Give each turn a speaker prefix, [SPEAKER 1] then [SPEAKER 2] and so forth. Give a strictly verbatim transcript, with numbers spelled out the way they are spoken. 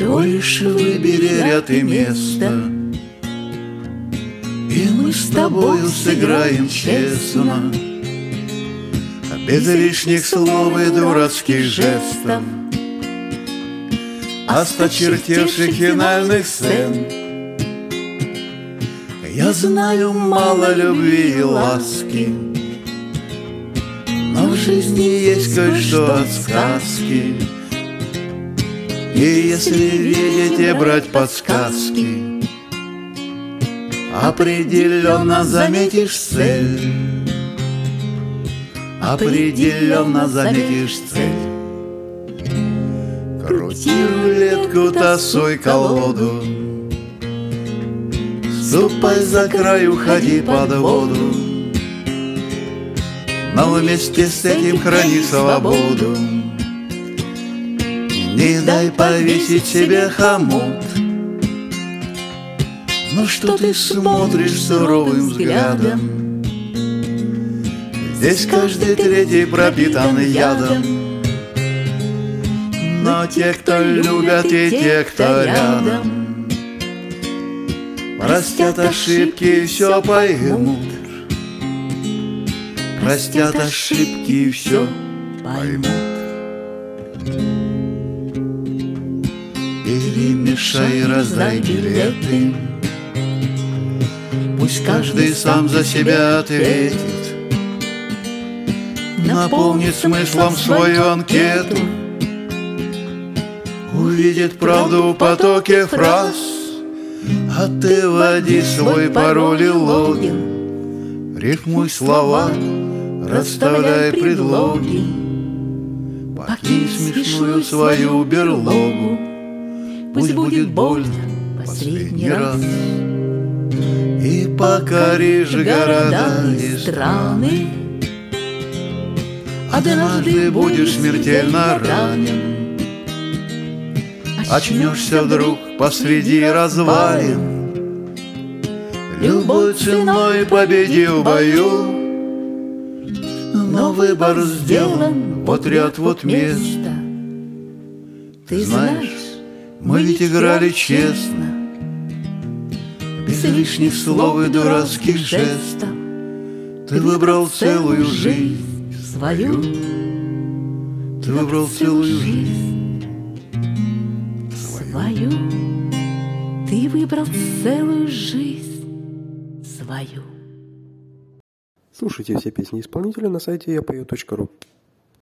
[SPEAKER 1] Всего лишь выбери ряд и место, и мы с тобою сыграем честно, без лишних слов и дурацких жестов, осточертевших финальных сцен. Я знаю мало любви и ласки, но в жизни есть кое-что от сказки. И если видеть и брать подсказки, определенно заметишь цель, определенно заметишь цель. Крути рулетку, тасуй колоду, ступай за край, уходи под воду, но вместе с этим храни свободу. Не дай повесить себе хомут. Ну что ты смотришь суровым взглядом? Здесь каждый третий пропитан ядом. Но те, кто любят, и те, кто рядом, простят ошибки и все поймут. Простят ошибки и все поймут. Перемешай, раздай билеты, пусть каждый сам за себя ответит, наполнит смыслом свою анкету, увидит правду в потоке фраз. А ты вводи свой пароль и логин, рифмуй слова, расставляй предлоги, покинь смешную свою берлогу. Пусть будет больно последний раз, и покоришь города и страны. Однажды будешь смертельно ранен, очнешься вдруг посреди развалин. Любой ценой победи в бою, но выбор сделан, вот ряд, вот место. Ты знаешь, мы ведь играли честно, без лишних слов и дурацких жестов. Ты выбрал целую жизнь свою, ты выбрал целую жизнь свою, ты выбрал целую жизнь свою.
[SPEAKER 2] Слушайте все песни исполнителя на сайте я пою точка ру.